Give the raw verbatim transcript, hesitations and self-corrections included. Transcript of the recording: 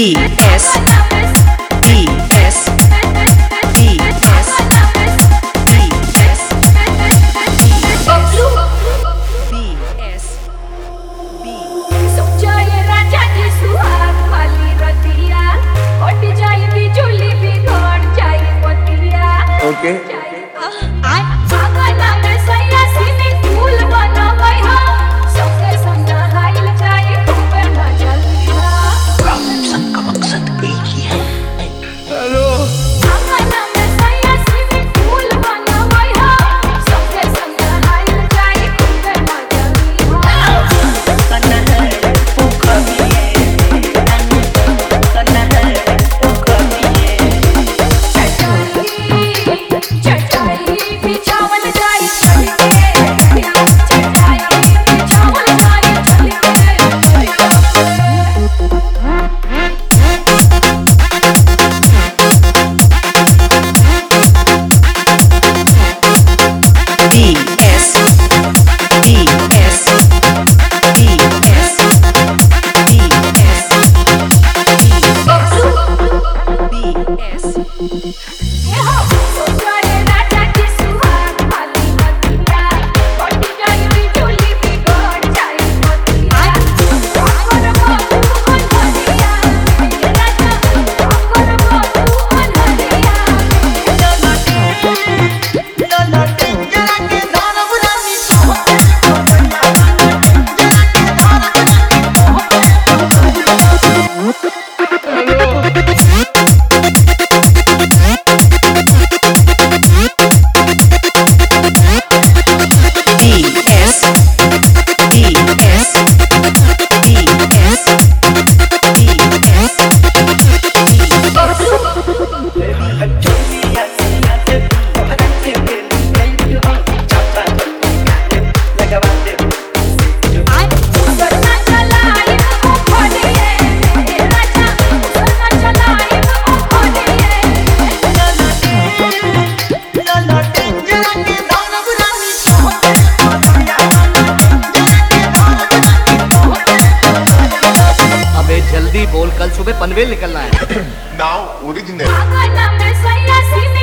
B S B S B S B S B S B सोचाए राजा की सुहाग वाली रतिया हट जाए बिजुली बिगड़ जाए पतिया ओके आई आगना में सैया सीने फूल बनावै हा सबके संग हाइल जाए खूबे न जल्दिया सब का मकसद एक ही है। हेलो आगना में सैया सीने फूल बनावै हा सबके संग हाइल जाए खूबे न जल्दिया करना है वो कभी है, करना है वो कभी है। चटाई बिछावल जाए चल के चटाई बिछावल जाए चल B S B S B S B S B S ये हो सोचाए राजा की सुहाग वाली रतिया हट जाए बिजुली बिगड़ जाए पतिया आकर बाबू अनहरिया ये राजा आकर बाबू अनहरिया B S B S B S B S करना चलाए ओ खोलिए ये राजा करना चलाए ओ खोलिए अबे जल्दी बोल, कल सुबह पनवेल निकलना है। Now original. आगना में सैया सीने